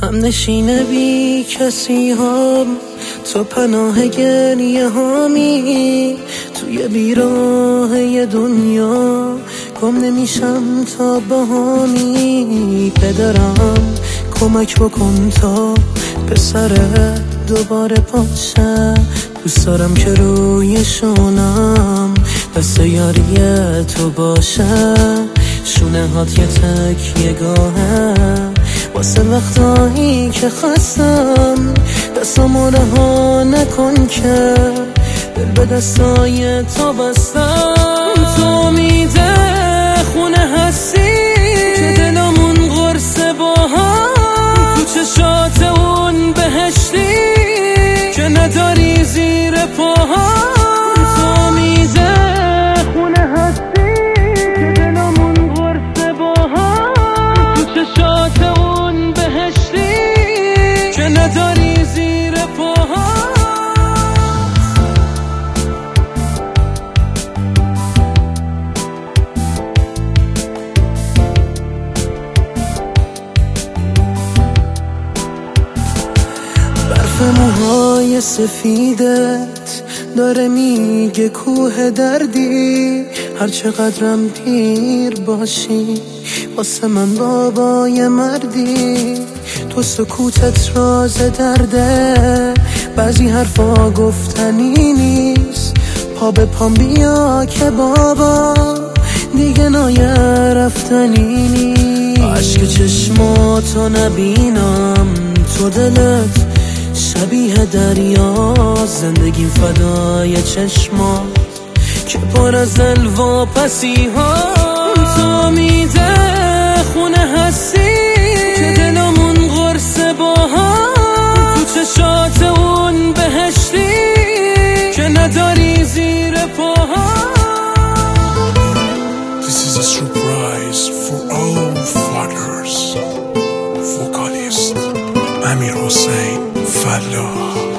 هم نشینه بی کسی هم، تو پناه گریه هامی، توی بیراه دنیا گم نمیشم تا بهامی. پدرم کمک بکن تا پسرت دوباره پاشه، دوست دارم که روی شونم دست یاری تو باشه، شونه هات یه تکیه گاهه واسه وقتایی که خستم، دستامو رها نکن که دل به دستای تو بستم. تو امیده خونه هستی که دلمون قرصه با هم، تو چشات اون بهشتی که نداری زیر پاهم. تو امیده خونه هستی که دلمون قرصه با هم، تو چشات اون بهشتی که نداری زیر پاهم. برف موهای سفیدت داره میگه کوه دردی، هر چقدرم پیر باشی واسه من بابای مردی. تو سکوتت راز درده، بعضی حرفا گفتنی نیست، پا به پام بیا که بابا دیگه نایه رفتنی نیست. عشق چشماتو نبینم، تو دلت شبیه دریا، زندگیم فدای چشمات که پر از دلوا پسی ها. تو امیده خونه هستی که دلمون قرصه با هم، تو چشات اون بهشتی که نداری زیر پاهم. This is a surprise for all fathers. Vocalist Amir Hossein Fallah.